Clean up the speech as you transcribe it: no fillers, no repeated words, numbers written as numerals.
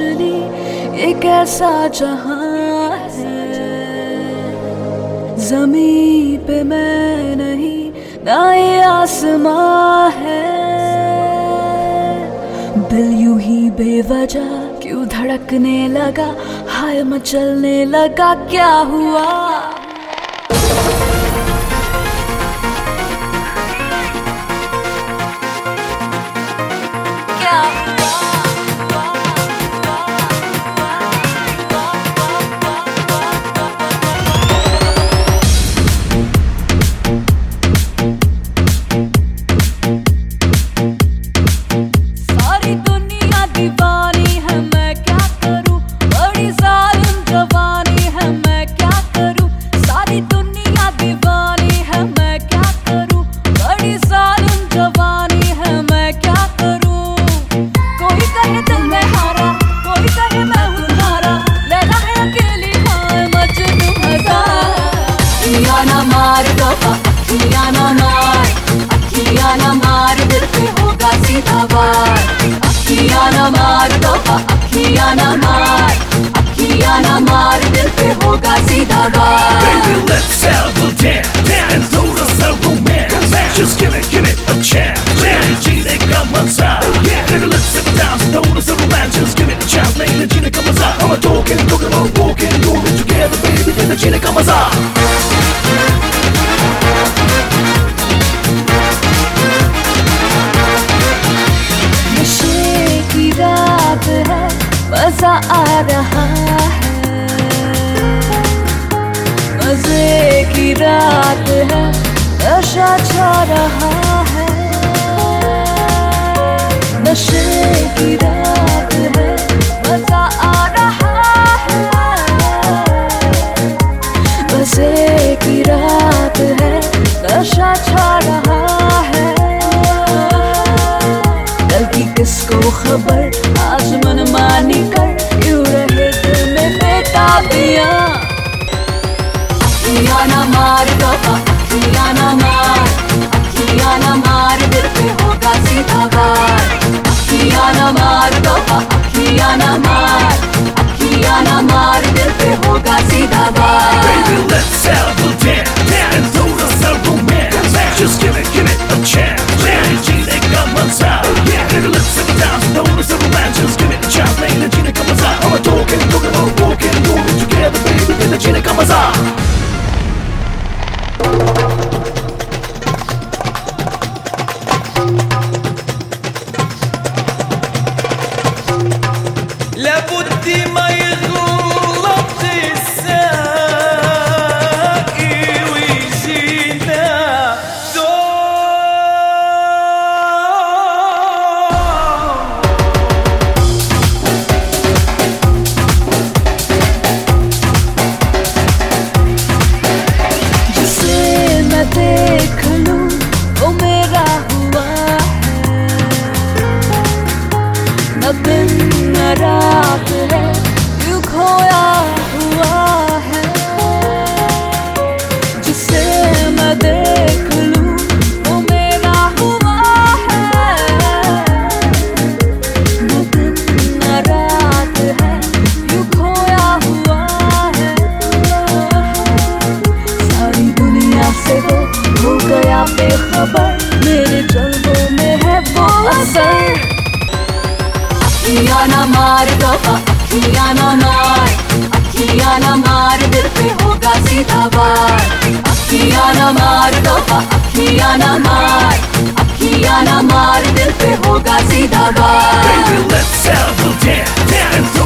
रोशनी, ये कैसा जहां है। ज़मीं पे मैं नहीं, ना ये आसमां है। दिल यूं ही बेवजह क्यों धड़कने लगा, हाय मचलने लगा, क्या हुआ? अखियाँ ना मार, दिल पे होगा सीधा वार। अखियाँ ना मार दो, अखियाँ ना मार, दिल पे होगा सीधा वार। Baby, let's have a dance and throw us a romance. Just give it a chance. Gina come outside. Baby, let's sit down, throw us a romance. Just give it a chance. Lady Gina come outside. I'm talking about walking, doing it together, baby. Then Gina come outside. रात है, मजा आ रहा है। मजे की रात है, नशा छा रहा है। नशे की रात है, मजा आ रहा है। मजे की रात है, नशा छा रहा है। कल की किसको खबर, आज मनमानी कर यूं रहे दिल में बेताबियां। अखियाँ ना मार दो, अखियाँ ना मार, दिल पे होगा सीधा वार। अखियाँ ना मार दो, अखियाँ ना मार, दिल पे होगा सीधा वार। Baby, let's have a dance and throw us a romance. Just give it a chance. Gina come outside. Baby, let's sit down, throw us a romance. Just give it a chance. Lady Gina come outside. I'm talking about walking, doing it together, baby. Then Gina come outside. لابد ما يغلط الساقي ويجينا जिसे मैं देख लूं वो मेरा हुआ है। न दिन न रात है, यूं खोया हुआ है। जिसे मैं देख लूं वो मेरा हुआ है। न दिन न रात है, यूं खोया हुआ है। सारी दुनिया से वो हो गया बेखबर, मेरे जल्दों में है वो असर। अखियाँ ना मार दो, अखियाँ ना मार, दिल पे होगा सीधा वार। अखियाँ ना मार दो, अखियाँ ना मार, दिल पे होगा सीधा वार। Baby, let's have a dance and